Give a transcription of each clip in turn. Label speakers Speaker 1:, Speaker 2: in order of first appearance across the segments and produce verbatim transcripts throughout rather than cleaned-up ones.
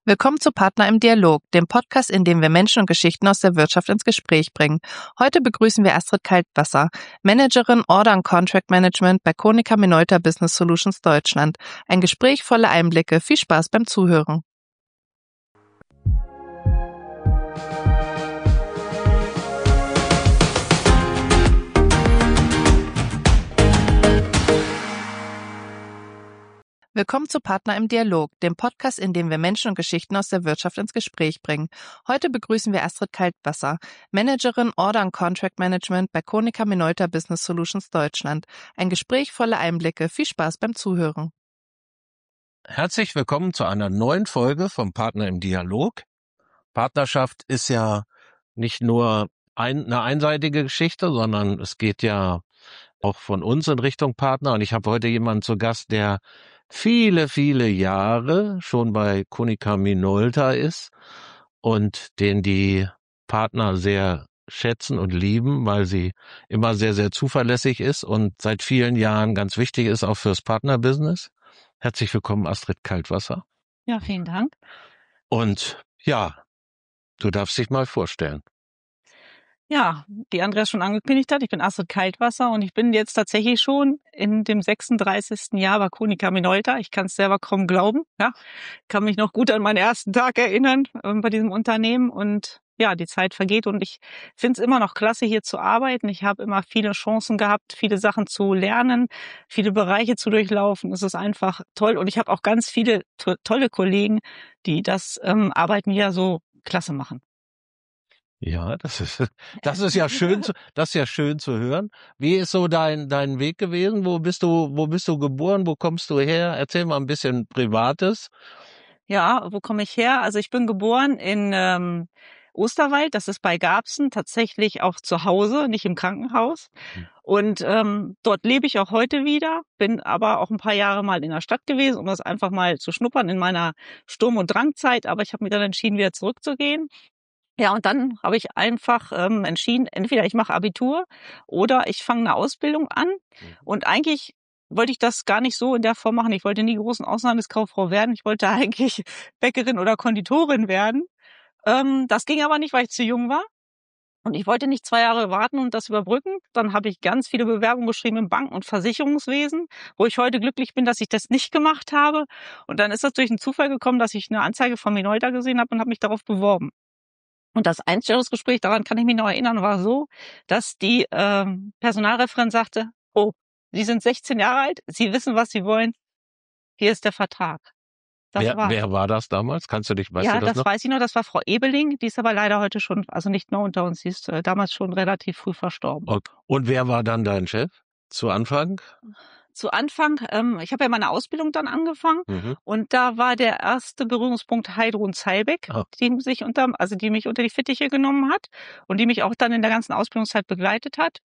Speaker 1: Willkommen zu Partner im Dialog, dem Podcast, in dem wir Menschen und Geschichten aus der Wirtschaft ins Gespräch bringen. Heute begrüßen wir Astrid Kaltwasser, Managerin Order und Contract Management bei Konica Minolta Business Solutions Deutschland. Ein Gespräch voller Einblicke. Viel Spaß beim Zuhören. Willkommen zu Partner im Dialog, dem Podcast, in dem wir Menschen und Geschichten aus der Wirtschaft ins Gespräch bringen. Heute begrüßen wir Astrid Kaltwasser, Managerin Order und Contract Management bei Konica Minolta Business Solutions Deutschland. Ein Gespräch voller Einblicke. Viel Spaß beim Zuhören.
Speaker 2: Herzlich willkommen zu einer neuen Folge vom Partner im Dialog. Partnerschaft ist ja nicht nur ein, eine einseitige Geschichte, sondern es geht ja auch von uns in Richtung Partner. Und ich habe heute jemanden zu Gast, der viele, viele Jahre schon bei Konica Minolta ist und den die Partner sehr schätzen und lieben, weil sie immer sehr, sehr zuverlässig ist und seit vielen Jahren ganz wichtig ist, auch fürs Partnerbusiness. Herzlich willkommen, Astrid Kaltwasser.
Speaker 3: Ja, vielen Dank.
Speaker 2: Und ja, du darfst dich mal vorstellen.
Speaker 3: Ja, die Andreas schon angekündigt hat, ich bin Astrid Kaltwasser und ich bin jetzt tatsächlich schon in dem sechsunddreißigsten Jahr bei Konica Minolta. Ich kann es selber kaum glauben. Ja, kann mich noch gut an meinen ersten Tag erinnern äh, bei diesem Unternehmen und ja, die Zeit vergeht und ich finde es immer noch klasse, hier zu arbeiten. Ich habe immer viele Chancen gehabt, viele Sachen zu lernen, viele Bereiche zu durchlaufen. Es ist einfach toll und ich habe auch ganz viele to- tolle Kollegen, die das ähm, Arbeiten hier so klasse machen.
Speaker 2: Ja, das ist, das ist ja schön, zu, das ist ja schön zu hören. Wie ist so dein, dein Weg gewesen? Wo bist du, wo bist du geboren? Wo kommst du her? Erzähl mal ein bisschen Privates.
Speaker 3: Ja, wo komme ich her? Also ich bin geboren in ähm, Osterwald, das ist bei Garbsen, tatsächlich auch zu Hause, nicht im Krankenhaus. Und ähm, dort lebe ich auch heute wieder, bin aber auch ein paar Jahre mal in der Stadt gewesen, um das einfach mal zu schnuppern in meiner Sturm- und Drangzeit. Aber ich habe mich dann entschieden, wieder zurückzugehen. Ja, und dann habe ich einfach ähm, entschieden, entweder ich mache Abitur oder ich fange eine Ausbildung an. Und eigentlich wollte ich das gar nicht so in der Form machen. Ich wollte nie großen Außenhandelskauffrau werden. Ich wollte eigentlich Bäckerin oder Konditorin werden. Ähm, das ging aber nicht, weil ich zu jung war. Und ich wollte nicht zwei Jahre warten und das überbrücken. Dann habe ich ganz viele Bewerbungen geschrieben im Banken- und Versicherungswesen, wo ich heute glücklich bin, dass ich das nicht gemacht habe. Und dann ist das durch einen Zufall gekommen, dass ich eine Anzeige von Minolta gesehen habe und habe mich darauf beworben. Und das Einstellungsgespräch, daran kann ich mich noch erinnern, war so, dass die ähm, Personalreferentin sagte, oh, Sie sind sechzehn Jahre alt, Sie wissen, was Sie wollen, hier ist der Vertrag. Das
Speaker 2: Wer,
Speaker 3: war,
Speaker 2: wer war das damals? Kannst du dich, weißt
Speaker 3: ja,
Speaker 2: du das,
Speaker 3: das
Speaker 2: noch?
Speaker 3: weiß ich noch, das war Frau Ebeling, die ist aber leider heute schon, also nicht mehr unter uns, sie ist äh, damals schon relativ früh verstorben.
Speaker 2: Und, und wer war dann dein Chef zu Anfang?
Speaker 3: Zu Anfang, ähm, ich habe ja meine Ausbildung dann angefangen
Speaker 2: Mhm.
Speaker 3: und da war der erste Berührungspunkt Heidrun Zeilbeck,
Speaker 2: Ah.
Speaker 3: die sich unter, also die mich unter die Fittiche genommen hat und die mich auch dann in der ganzen Ausbildungszeit begleitet hat.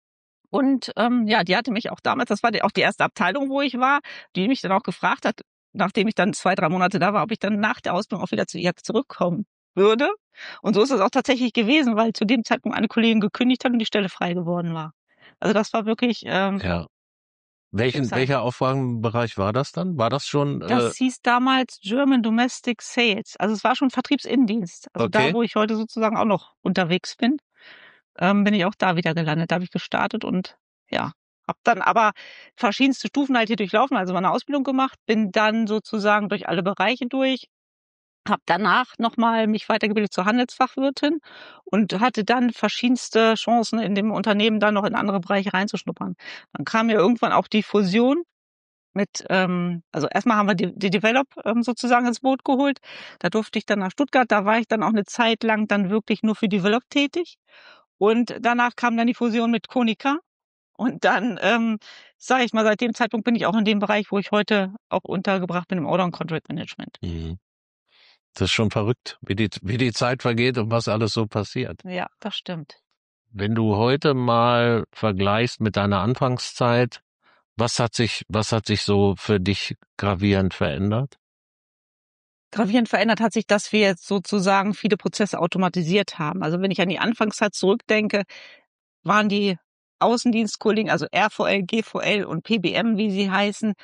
Speaker 3: Und ähm, ja, die hatte mich auch damals, das war die, auch die erste Abteilung, wo ich war, die mich dann auch gefragt hat, nachdem ich dann zwei, drei Monate da war, ob ich dann nach der Ausbildung auch wieder zu ihr zurückkommen würde. Und so ist es auch tatsächlich gewesen, weil zu dem Zeitpunkt eine Kollegin gekündigt hat und die Stelle frei geworden war. Also das war wirklich... Ähm,
Speaker 2: Ja. Welchen, welcher Aufgabenbereich war das dann? War das schon?
Speaker 3: Das
Speaker 2: äh,
Speaker 3: hieß damals German Domestic Sales. Also es war schon Vertriebsinnendienst. Also
Speaker 2: Okay.
Speaker 3: da, wo ich heute sozusagen auch noch unterwegs bin, ähm, bin ich auch da wieder gelandet. Da habe ich gestartet und ja, habe dann aber verschiedenste Stufen halt hier durchlaufen, also meine Ausbildung gemacht, bin dann sozusagen durch alle Bereiche durch, habe danach nochmal mich weitergebildet zur Handelsfachwirtin und hatte dann verschiedenste Chancen in dem Unternehmen dann noch in andere Bereiche reinzuschnuppern. Dann kam ja irgendwann auch die Fusion mit, ähm, also erstmal haben wir die, die Develop ähm, sozusagen ins Boot geholt. Da durfte ich dann nach Stuttgart, da war ich dann auch eine Zeit lang dann wirklich nur für Develop tätig. Und danach kam dann die Fusion mit Konica. Und dann, ähm, sage ich mal, seit dem Zeitpunkt bin ich auch in dem Bereich, wo ich heute auch untergebracht bin im Order- und Contract Management.
Speaker 2: Mhm. Das ist schon verrückt, wie die, wie die Zeit vergeht und was alles so passiert.
Speaker 3: Ja, das stimmt.
Speaker 2: Wenn du heute mal vergleichst mit deiner Anfangszeit, was hat sich, was hat sich so für dich gravierend verändert?
Speaker 3: Gravierend verändert hat sich, dass wir jetzt sozusagen viele Prozesse automatisiert haben. Also wenn ich an die Anfangszeit zurückdenke, waren die Außendienstkollegen, also R V L, G V L und P B M, wie sie heißen,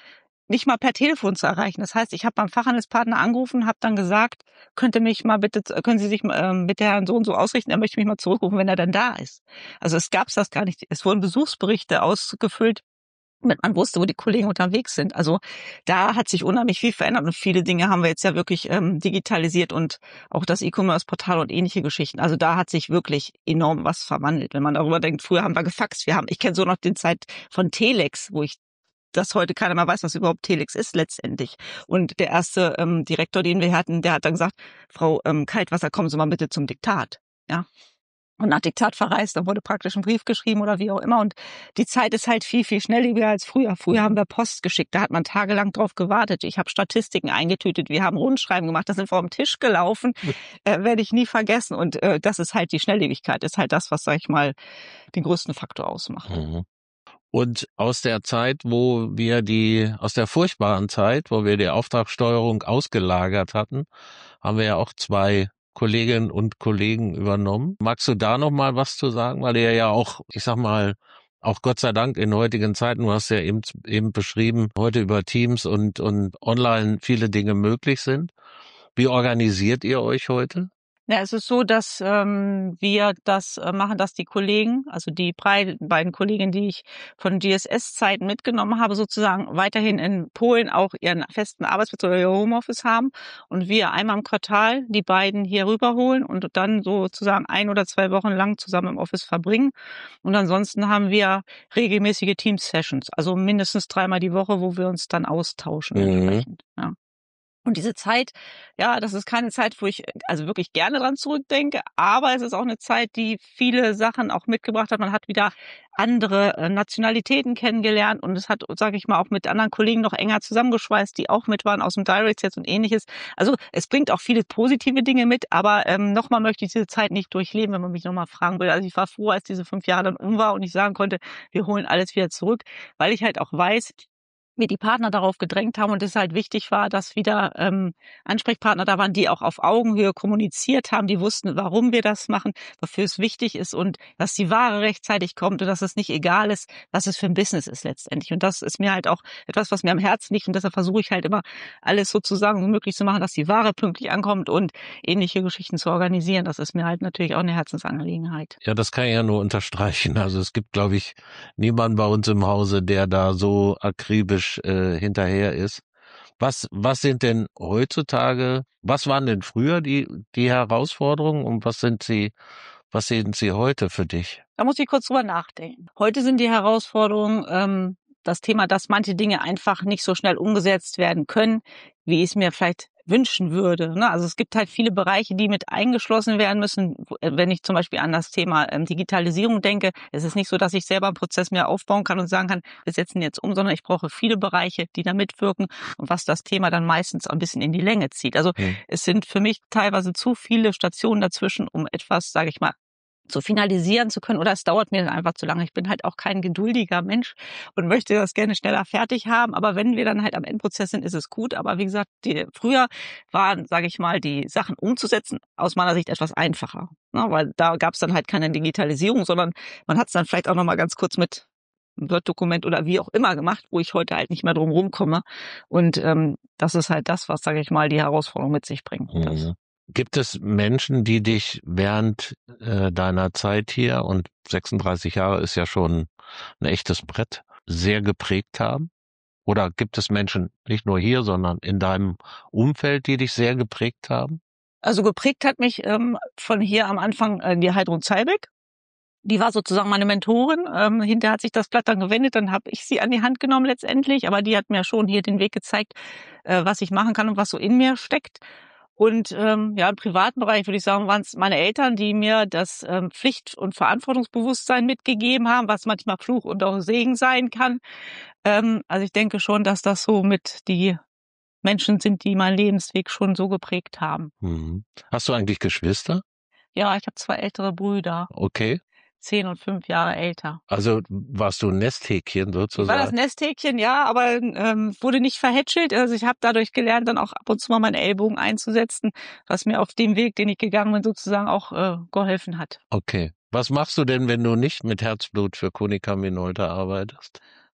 Speaker 3: nicht mal per Telefon zu erreichen. Das heißt, ich habe beim Fachhandelspartner angerufen, habe dann gesagt, könnte mich mal bitte, können Sie sich ähm, mit der Herrn so und so ausrichten, er möchte mich mal zurückrufen, wenn er dann da ist. Also es gab das gar nicht. Es wurden Besuchsberichte ausgefüllt, damit man wusste, wo die Kollegen unterwegs sind. Also da hat sich unheimlich viel verändert und viele Dinge haben wir jetzt ja wirklich ähm, digitalisiert und auch das E-Commerce-Portal und ähnliche Geschichten. Also da hat sich wirklich enorm was verwandelt. Wenn man darüber denkt, früher haben wir gefaxt, wir haben, ich kenne so noch die Zeit von Telex, wo ich dass heute keiner mehr weiß, was überhaupt Telex ist letztendlich. Und der erste ähm, Direktor, den wir hatten, der hat dann gesagt, Frau ähm, Kaltwasser, kommen Sie mal bitte zum Diktat. Ja. Und nach Diktat verreist, dann wurde praktisch ein Brief geschrieben oder wie auch immer. Und die Zeit ist halt viel, viel schnelllebiger als früher. Früher haben wir Post geschickt, da hat man tagelang drauf gewartet. Ich habe Statistiken eingetütet, wir haben Rundschreiben gemacht, das sind vor dem Tisch gelaufen, äh, werde ich nie vergessen. Und äh, das ist halt die Schnelllebigkeit, ist halt das, was, sag ich mal, den größten Faktor ausmacht.
Speaker 2: Mhm. Und aus der Zeit, wo wir die, aus der furchtbaren Zeit, wo wir die Auftragssteuerung ausgelagert hatten, haben wir ja auch zwei Kolleginnen und Kollegen übernommen. Magst du da noch mal was zu sagen? Weil ihr ja auch, ich sag mal, auch Gott sei Dank in heutigen Zeiten, du hast ja eben, eben beschrieben, heute über Teams und, und online viele Dinge möglich sind. Wie organisiert ihr euch heute?
Speaker 3: Ja, es ist so, dass ähm, wir das äh, machen, dass die Kollegen, also die brei- beiden Kolleginnen, die ich von G S S-Zeiten mitgenommen habe, sozusagen weiterhin in Polen auch ihren festen Arbeitsplatz oder ihr Homeoffice haben und wir einmal im Quartal die beiden hier rüberholen und dann sozusagen ein oder zwei Wochen lang zusammen im Office verbringen. Und ansonsten haben wir regelmäßige Team-Sessions, also mindestens dreimal die Woche, wo wir uns dann austauschen
Speaker 2: Mhm.
Speaker 3: entsprechend. Ja. Und diese Zeit, ja, das ist keine Zeit, wo ich also wirklich gerne dran zurückdenke, aber es ist auch eine Zeit, die viele Sachen auch mitgebracht hat. Man hat wieder andere äh, Nationalitäten kennengelernt und es hat, sage ich mal, auch mit anderen Kollegen noch enger zusammengeschweißt, die auch mit waren aus dem Direct jetzt und ähnliches. Also es bringt auch viele positive Dinge mit, aber ähm, nochmal möchte ich diese Zeit nicht durchleben, wenn man mich nochmal fragen will. Also ich war froh, als diese fünf Jahre dann um war und ich sagen konnte, wir holen alles wieder zurück, weil ich halt auch weiß, wie die Partner darauf gedrängt haben und es halt wichtig war, dass wieder ähm, Ansprechpartner da waren, die auch auf Augenhöhe kommuniziert haben, die wussten, warum wir das machen, wofür es wichtig ist und dass die Ware rechtzeitig kommt und dass es nicht egal ist, was es für ein Business ist letztendlich. Und das ist mir halt auch etwas, was mir am Herzen liegt und deshalb versuche ich halt immer alles sozusagen so möglich zu machen, dass die Ware pünktlich ankommt und ähnliche Geschichten zu organisieren. Das ist mir halt natürlich auch eine Herzensangelegenheit.
Speaker 2: Ja, das kann ich ja nur unterstreichen. Also es gibt, glaube ich, niemanden bei uns im Hause, der da so akribisch äh, hinterher ist. Was, was sind denn heutzutage, was waren denn früher die, die Herausforderungen und was sind sie, was sind sie heute für dich?
Speaker 3: Da muss ich kurz drüber nachdenken. Heute sind die Herausforderungen ähm, das Thema, dass manche Dinge einfach nicht so schnell umgesetzt werden können, wie ich es mir vielleicht wünschen würde. Ne? Also es gibt halt viele Bereiche, die mit eingeschlossen werden müssen. Wenn ich zum Beispiel an das Thema ähm, Digitalisierung denke, es ist nicht so, dass ich selber einen Prozess mehr aufbauen kann und sagen kann, wir setzen jetzt um, sondern ich brauche viele Bereiche, die da mitwirken und was das Thema dann meistens ein bisschen in die Länge zieht. Also
Speaker 2: Hm.
Speaker 3: es sind für mich teilweise zu viele Stationen dazwischen, um etwas, sage ich mal, zu finalisieren zu können oder es dauert mir dann einfach zu lange. Ich bin halt auch kein geduldiger Mensch und möchte das gerne schneller fertig haben. Aber wenn wir dann halt am Endprozess sind, ist es gut. Aber wie gesagt, die, früher waren, sage ich mal, die Sachen umzusetzen aus meiner Sicht etwas einfacher. Ne? Weil da gab es dann halt keine Digitalisierung, sondern man hat es dann vielleicht auch noch mal ganz kurz mit einem Word-Dokument oder wie auch immer gemacht, wo ich heute halt nicht mehr drum rumkomme. Und ähm, das ist halt das, was, sage ich mal, die Herausforderung mit sich bringt.
Speaker 2: Mhm.
Speaker 3: Das.
Speaker 2: Gibt es Menschen, die dich während äh, deiner Zeit hier, und sechsunddreißig Jahre ist ja schon ein echtes Brett, sehr geprägt haben? Oder gibt es Menschen, nicht nur hier, sondern in deinem Umfeld, die dich sehr geprägt haben?
Speaker 3: Also geprägt hat mich ähm, von hier am Anfang äh, die Heidrun Zeilbeck. Die war sozusagen meine Mentorin. Ähm, hinterher hat sich das Blatt dann gewendet, dann habe ich sie an die Hand genommen letztendlich. Aber die hat mir schon hier den Weg gezeigt, äh, was ich machen kann und was so in mir steckt. Und ähm, ja, im privaten Bereich würde ich sagen, waren es meine Eltern, die mir das ähm, Pflicht- und Verantwortungsbewusstsein mitgegeben haben, was manchmal Fluch und auch Segen sein kann. Ähm, also ich denke schon, dass das so mit die Menschen sind, die meinen Lebensweg schon so geprägt haben.
Speaker 2: Mhm. Hast du eigentlich Geschwister?
Speaker 3: Ja, ich habe zwei ältere Brüder,
Speaker 2: Okay.
Speaker 3: zehn und fünf Jahre älter.
Speaker 2: Also warst du ein Nesthäkchen
Speaker 3: Ich war das
Speaker 2: sozusagen?
Speaker 3: Nesthäkchen, ja, aber ähm, wurde nicht verhätschelt. Also ich habe dadurch gelernt, dann auch ab und zu mal meinen Ellbogen einzusetzen, was mir auf dem Weg, den ich gegangen bin, sozusagen auch äh, geholfen hat.
Speaker 2: Okay. Was machst du denn, wenn du nicht mit Herzblut für Konica Minolta arbeitest?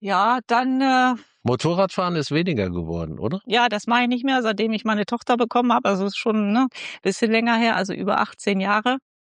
Speaker 3: Ja, dann, äh,
Speaker 2: Motorradfahren ist weniger geworden, oder?
Speaker 3: ja, das mache ich nicht mehr, seitdem ich meine Tochter bekommen habe. Also ist schon, ne, bisschen länger her, also über achtzehn Jahre.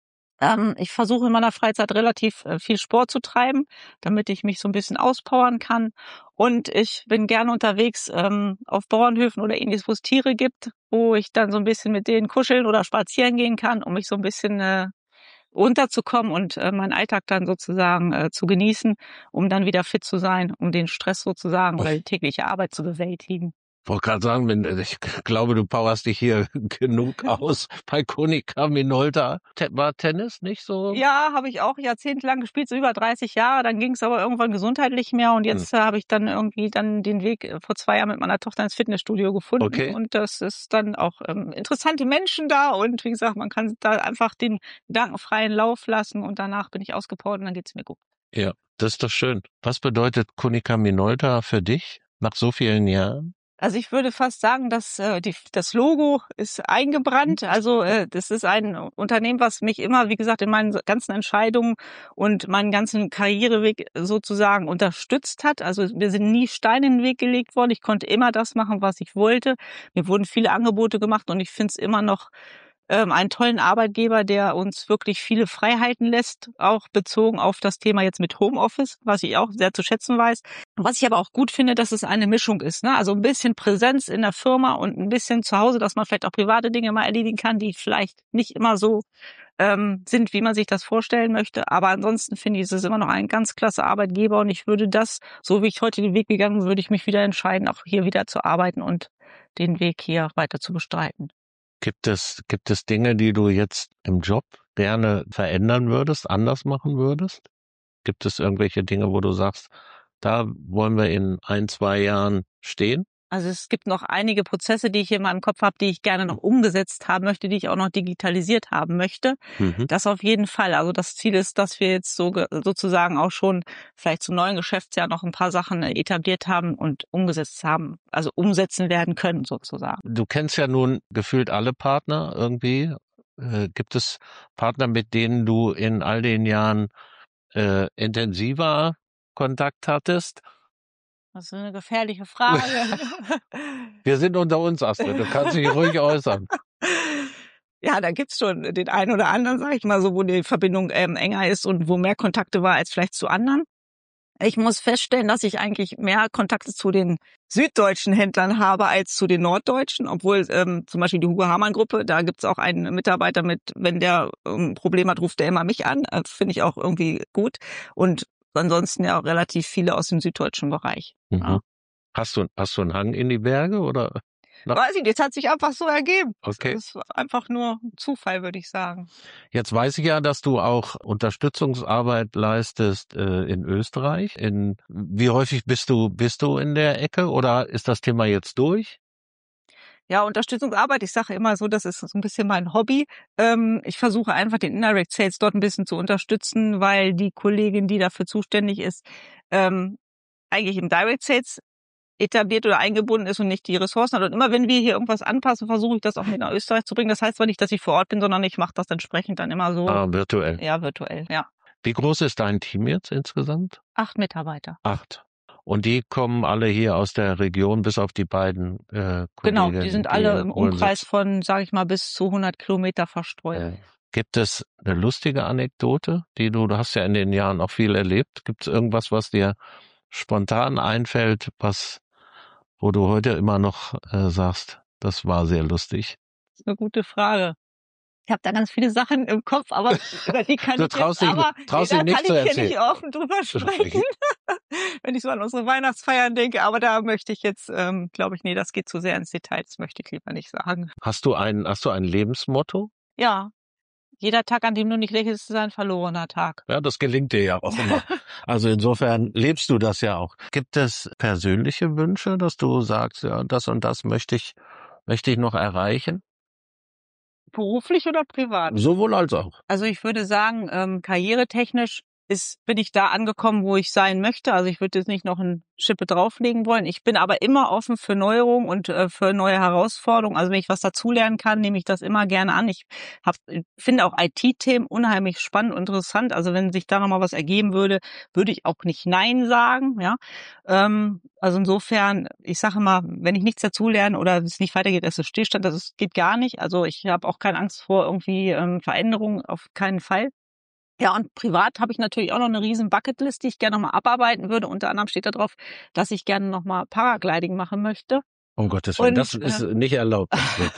Speaker 3: Ähm, ich versuche in meiner Freizeit relativ äh, viel Sport zu treiben, damit ich mich so ein bisschen auspowern kann. Und ich bin gerne unterwegs ähm, auf Bauernhöfen oder ähnliches, wo es Tiere gibt, wo ich dann so ein bisschen mit denen kuscheln oder spazieren gehen kann, um mich so ein bisschen äh, runterzukommen und äh, meinen Alltag dann sozusagen äh, zu genießen, um dann wieder fit zu sein, um den Stress sozusagen oder die tägliche Arbeit zu bewältigen.
Speaker 2: Ich wollte gerade sagen, wenn, ich glaube, du powerst dich hier genug aus. Bei Konica Minolta Te- war Tennis nicht so?
Speaker 3: Ja, habe ich auch jahrzehntelang gespielt, so über dreißig Jahre. Dann ging es aber irgendwann gesundheitlich nicht mehr und
Speaker 2: Hm.
Speaker 3: jetzt äh, habe ich dann irgendwie dann den Weg äh, vor zwei Jahren mit meiner Tochter ins Fitnessstudio gefunden.
Speaker 2: Okay.
Speaker 3: Und das ist dann auch ähm, interessante Menschen da und wie gesagt, man kann da einfach den gedankenfreien Lauf lassen und danach bin ich ausgepowert und dann geht's mir gut.
Speaker 2: Ja, das ist doch schön. Was bedeutet Konica Minolta für dich nach so vielen Jahren?
Speaker 3: Also ich würde fast sagen, dass äh, die, das Logo ist eingebrannt. Also äh, das ist ein Unternehmen, was mich immer, wie gesagt, in meinen ganzen Entscheidungen und meinen ganzen Karriereweg sozusagen unterstützt hat. Also mir sind nie Steine in den Weg gelegt worden. Ich konnte immer das machen, was ich wollte. Mir wurden viele Angebote gemacht und ich finde es immer noch ähm, einen tollen Arbeitgeber, der uns wirklich viele Freiheiten lässt, auch bezogen auf das Thema jetzt mit Homeoffice, was ich auch sehr zu schätzen weiß. Was ich aber auch gut finde, dass es eine Mischung ist, ne? Also ein bisschen Präsenz in der Firma und ein bisschen zu Hause, dass man vielleicht auch private Dinge mal erledigen kann, die vielleicht nicht immer so ähm, sind, wie man sich das vorstellen möchte. Aber ansonsten finde ich, es ist immer noch ein ganz klasse Arbeitgeber und ich würde das, so wie ich heute den Weg gegangen bin, würde ich mich wieder entscheiden, auch hier wieder zu arbeiten und den Weg hier weiter zu bestreiten.
Speaker 2: Gibt es, gibt es Dinge, die du jetzt im Job gerne verändern würdest, anders machen würdest? Gibt es irgendwelche Dinge, wo du sagst, da wollen wir in ein, zwei Jahren stehen?
Speaker 3: Also es gibt noch einige Prozesse, die ich hier in meinem Kopf habe, die ich gerne noch umgesetzt haben möchte, die ich auch noch digitalisiert haben möchte.
Speaker 2: Mhm.
Speaker 3: Das auf jeden Fall. Also das Ziel ist, dass wir jetzt so sozusagen auch schon vielleicht zum neuen Geschäftsjahr noch ein paar Sachen etabliert haben und umgesetzt haben, also umsetzen werden können sozusagen.
Speaker 2: Du kennst ja nun gefühlt alle Partner irgendwie. Äh, gibt es Partner, mit denen du in all den Jahren äh, intensiver Kontakt hattest?
Speaker 3: Das ist eine gefährliche Frage.
Speaker 2: Wir sind unter uns, Astrid. Du kannst dich ruhig äußern.
Speaker 3: Ja, da gibt's schon den einen oder anderen, sag ich mal so, wo die Verbindung ähm, enger ist und wo mehr Kontakte war als vielleicht zu anderen. Ich muss feststellen, dass ich eigentlich mehr Kontakte zu den süddeutschen Händlern habe als zu den norddeutschen, obwohl ähm, zum Beispiel die Hugo Hamann Gruppe, da gibt's auch einen Mitarbeiter mit, wenn der ein ähm, Problem hat, ruft der immer mich an. Das finde ich auch irgendwie gut. Und ansonsten ja auch relativ viele aus dem süddeutschen Bereich.
Speaker 2: Mhm.
Speaker 3: Ja.
Speaker 2: Hast du, hast du einen Hang in die Berge oder? Na,
Speaker 3: Weiß ich nicht, das hat sich einfach so ergeben.
Speaker 2: okay.
Speaker 3: Das ist einfach nur Zufall, würde ich sagen.
Speaker 2: Jetzt weiß ich ja, dass du auch Unterstützungsarbeit leistest äh, in Österreich. In, wie häufig bist du, bist du in der Ecke oder ist das Thema jetzt durch?
Speaker 3: Ja, Unterstützungsarbeit, ich sage immer so, das ist so ein bisschen mein Hobby. Ähm, ich versuche einfach den Indirect Sales dort ein bisschen zu unterstützen, weil die Kollegin, die dafür zuständig ist, ähm, eigentlich im Direct Sales etabliert oder eingebunden ist und nicht die Ressourcen hat. Und immer wenn wir hier irgendwas anpassen, versuche ich das auch mit nach Österreich zu bringen. Das heißt zwar nicht, dass ich vor Ort bin, sondern ich mache das entsprechend dann immer so.
Speaker 2: Ah, virtuell.
Speaker 3: Ja, virtuell, ja.
Speaker 2: Wie groß ist dein Team jetzt insgesamt?
Speaker 3: Acht Mitarbeiter.
Speaker 2: Acht. Und die kommen alle hier aus der Region, bis auf die beiden äh, Kollegen.
Speaker 3: Genau, die sind alle im
Speaker 2: Ulm
Speaker 3: Umkreis
Speaker 2: sitzen.
Speaker 3: von, sage ich mal, bis zu hundert Kilometer verstreut.
Speaker 2: Äh, gibt es eine lustige Anekdote, die du, du hast ja in den Jahren auch viel erlebt. Gibt es irgendwas, was dir spontan einfällt, was, wo du heute immer noch äh, sagst, das war sehr lustig?
Speaker 3: Das ist eine gute Frage. Ich habe da ganz viele Sachen im Kopf, aber über die kann
Speaker 2: Du
Speaker 3: ich
Speaker 2: traust
Speaker 3: jetzt,
Speaker 2: dich-
Speaker 3: aber
Speaker 2: traust
Speaker 3: nee,
Speaker 2: dich
Speaker 3: da
Speaker 2: nicht
Speaker 3: kann
Speaker 2: zu
Speaker 3: ich hier
Speaker 2: erzählen.
Speaker 3: nicht offen drüber sprechen, wenn ich so an unsere Weihnachtsfeiern denke. Aber da möchte ich jetzt, ähm, glaube ich, nee, das geht zu sehr ins Detail. Das möchte ich lieber nicht sagen.
Speaker 2: Hast du ein, hast du ein Lebensmotto?
Speaker 3: Ja, jeder Tag, an dem du nicht lächelst, ist ein verlorener Tag.
Speaker 2: Ja, das gelingt dir ja auch immer. Also insofern lebst du das ja auch. Gibt es persönliche Wünsche, dass du sagst, ja, das und das möchte ich, möchte ich noch erreichen?
Speaker 3: Beruflich oder privat?
Speaker 2: Sowohl als auch.
Speaker 3: Also ich würde sagen, ähm, karrieretechnisch ist, bin ich da angekommen, wo ich sein möchte. Also ich würde jetzt nicht noch eine Schippe drauflegen wollen. Ich bin aber immer offen für Neuerungen und äh, für neue Herausforderungen. Also wenn ich was dazulernen kann, nehme ich das immer gerne an. Ich hab, finde auch I T-Themen unheimlich spannend und interessant. Also wenn sich da nochmal was ergeben würde, würde ich auch nicht Nein sagen. Ja, ähm, also insofern, ich sage immer, wenn ich nichts dazulerne oder es nicht weitergeht, ist es Stillstand. Das ist, geht gar nicht. Also ich habe auch keine Angst vor irgendwie ähm, Veränderungen, auf keinen Fall. Ja, und privat habe ich natürlich auch noch eine riesen Bucketlist, die ich gerne nochmal abarbeiten würde. Unter anderem steht da drauf, dass ich gerne nochmal Paragliding machen möchte.
Speaker 2: Um Gottes Willen,
Speaker 3: Und,
Speaker 2: das ist
Speaker 3: äh,
Speaker 2: nicht erlaubt.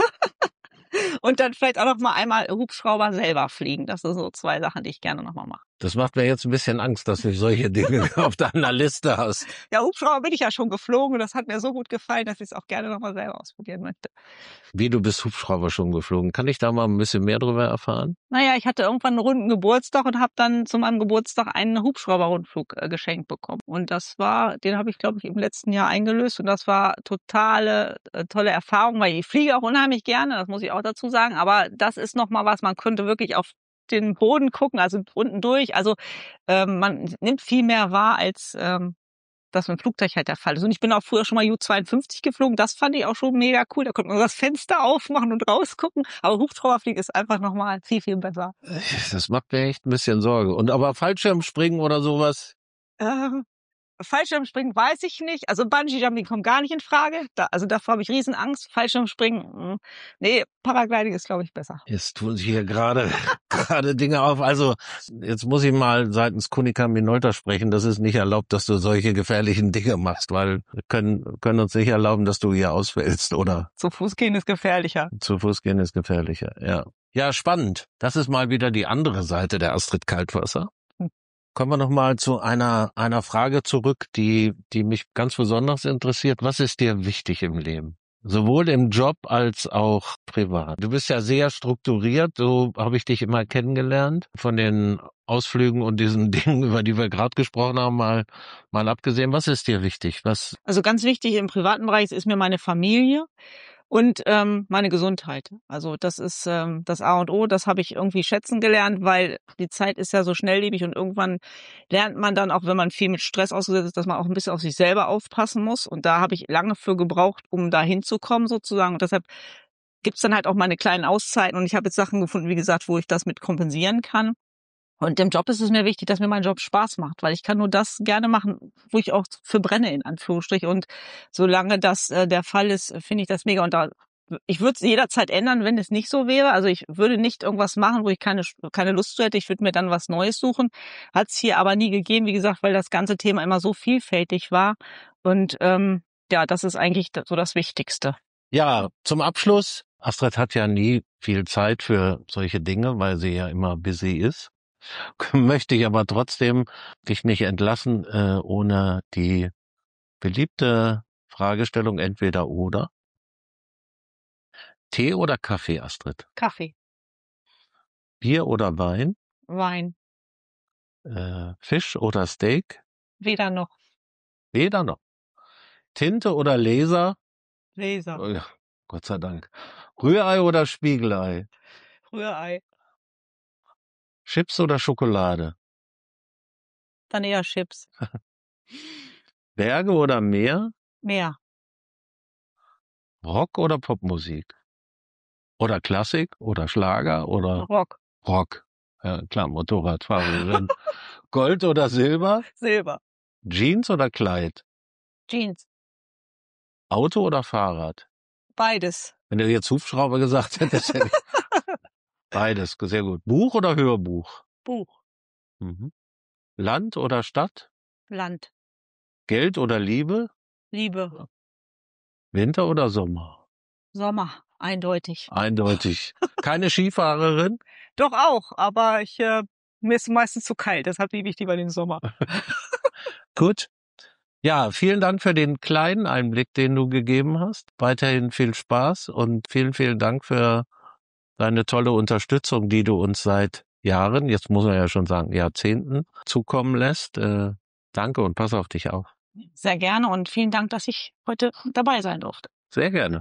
Speaker 3: Und dann vielleicht auch noch mal einmal Hubschrauber selber fliegen. Das sind so zwei Sachen, die ich gerne noch mal mache.
Speaker 2: Das macht mir jetzt ein bisschen Angst, dass du solche Dinge auf deiner Liste hast.
Speaker 3: Ja, Hubschrauber bin ich ja schon geflogen und das hat mir so gut gefallen, dass ich es auch gerne noch mal selber ausprobieren möchte.
Speaker 2: Wie, du bist Hubschrauber schon geflogen? Kann ich da mal ein bisschen mehr drüber erfahren?
Speaker 3: Naja, ich hatte irgendwann einen runden Geburtstag und habe dann zu meinem Geburtstag einen Hubschrauber-Rundflug äh, geschenkt bekommen. Und das war, den habe ich, glaube ich, im letzten Jahr eingelöst. Und das war totale, äh, tolle Erfahrung, weil ich fliege auch unheimlich gerne, das muss ich auch dazu sagen. Aber das ist noch mal was, man könnte wirklich auf den Boden gucken, also unten durch. Also ähm, man nimmt viel mehr wahr, als ähm, das mit dem Flugzeug halt der Fall ist. Und ich bin auch früher schon mal U zweiundfünfzig geflogen. Das fand ich auch schon mega cool. Da konnte man das Fenster aufmachen und rausgucken. Aber Hubschrauberfliegen ist einfach nochmal viel, viel besser.
Speaker 2: Das macht mir echt ein bisschen Sorge. Und aber Fallschirmspringen oder sowas?
Speaker 3: Ähm, Fallschirmspringen weiß ich nicht. Also Bungee-Jumping kommt gar nicht in Frage. Da, also davor habe ich riesen Angst. Fallschirmspringen, mh. nee, Paragliding ist, glaube ich, besser.
Speaker 2: Jetzt tun sich hier gerade gerade Dinge auf. Also jetzt muss ich mal seitens Konica Minolta sprechen. Das ist nicht erlaubt, dass du solche gefährlichen Dinge machst, weil wir können, können uns nicht erlauben, dass du hier ausfällst, oder?
Speaker 3: Zu Fuß gehen ist gefährlicher.
Speaker 2: Zu Fuß gehen ist gefährlicher, ja. Ja, spannend. Das ist mal wieder die andere Seite der Astrid Kaltwasser. Kommen wir noch mal zu einer einer Frage zurück, die die mich ganz besonders interessiert. Was ist dir wichtig im Leben? Sowohl im Job als auch privat. Du bist ja sehr strukturiert, so habe ich dich immer kennengelernt. Von den Ausflügen und diesen Dingen, über die wir gerade gesprochen haben, mal mal abgesehen. Was ist dir wichtig? Was?
Speaker 3: Also ganz wichtig im privaten Bereich ist mir meine Familie und ähm, meine Gesundheit. Also das ist ähm, das A und O, das habe ich irgendwie schätzen gelernt, weil die Zeit ist ja so schnelllebig und irgendwann lernt man dann, auch wenn man viel mit Stress ausgesetzt ist, dass man auch ein bisschen auf sich selber aufpassen muss. Und da habe ich lange für gebraucht, um da hinzukommen sozusagen. Und deshalb gibt's dann halt auch meine kleinen Auszeiten und ich habe jetzt Sachen gefunden, wie gesagt, wo ich das mit kompensieren kann. Und im Job ist es mir wichtig, dass mir mein Job Spaß macht, weil ich kann nur das gerne machen, wo ich auch für brenne, in Anführungsstrichen. Und solange das äh, der Fall ist, finde ich das mega. Und da, ich würde es jederzeit ändern, wenn es nicht so wäre. Also ich würde nicht irgendwas machen, wo ich keine keine Lust zu hätte. Ich würde mir dann was Neues suchen. Hat es hier aber nie gegeben, wie gesagt, weil das ganze Thema immer so vielfältig war. Und ähm, ja, das ist eigentlich so das Wichtigste.
Speaker 2: Ja, zum Abschluss. Astrid hat ja nie viel Zeit für solche Dinge, weil sie ja immer busy ist. Möchte ich aber trotzdem dich nicht entlassen, äh, ohne die beliebte Fragestellung entweder oder. Tee oder Kaffee, Astrid?
Speaker 3: Kaffee,
Speaker 2: Bier oder Wein?
Speaker 3: Wein,
Speaker 2: Äh, Fisch oder Steak?
Speaker 3: weder noch.
Speaker 2: Weder noch. Tinte oder Laser?
Speaker 3: Laser,
Speaker 2: Oh ja, Gott sei Dank. Rührei oder Spiegelei?
Speaker 3: Rührei,
Speaker 2: Chips oder Schokolade?
Speaker 3: dann eher Chips.
Speaker 2: Berge oder Meer?
Speaker 3: Mehr.
Speaker 2: Rock oder Popmusik? Oder Klassik oder Schlager oder
Speaker 3: Rock,
Speaker 2: Rock? Ja, klar, Motorradfahrerin. Gold oder Silber?
Speaker 3: Silber,
Speaker 2: Jeans oder Kleid?
Speaker 3: Jeans,
Speaker 2: Auto oder Fahrrad?
Speaker 3: beides.
Speaker 2: Wenn du jetzt Hubschrauber gesagt hättest, hätte ich beides, sehr gut. Buch oder Hörbuch?
Speaker 3: Buch,
Speaker 2: Mhm. Land oder Stadt?
Speaker 3: Land,
Speaker 2: Geld oder Liebe?
Speaker 3: Liebe,
Speaker 2: Winter oder Sommer?
Speaker 3: Sommer, eindeutig.
Speaker 2: Eindeutig. Keine Skifahrerin?
Speaker 3: Doch auch, aber ich äh, mir ist meistens zu kalt, deshalb liebe ich lieber den Sommer.
Speaker 2: Gut. Ja, vielen Dank für den kleinen Einblick, den du gegeben hast. Weiterhin viel Spaß und vielen, vielen Dank für deine tolle Unterstützung, die du uns seit Jahren, jetzt muss man ja schon sagen Jahrzehnten, zukommen lässt. Äh, danke und pass auf dich auf.
Speaker 3: Sehr gerne und vielen Dank, dass ich heute dabei sein durfte.
Speaker 2: Sehr gerne.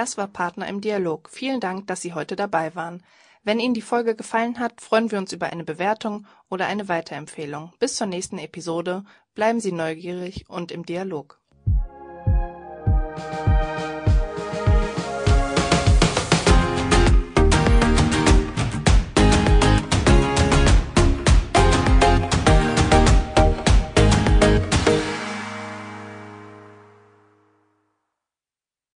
Speaker 1: Das war Partner im Dialog. Vielen Dank, dass Sie heute dabei waren. Wenn Ihnen die Folge gefallen hat, freuen wir uns über eine Bewertung oder eine Weiterempfehlung. Bis zur nächsten Episode. Bleiben Sie neugierig und im Dialog.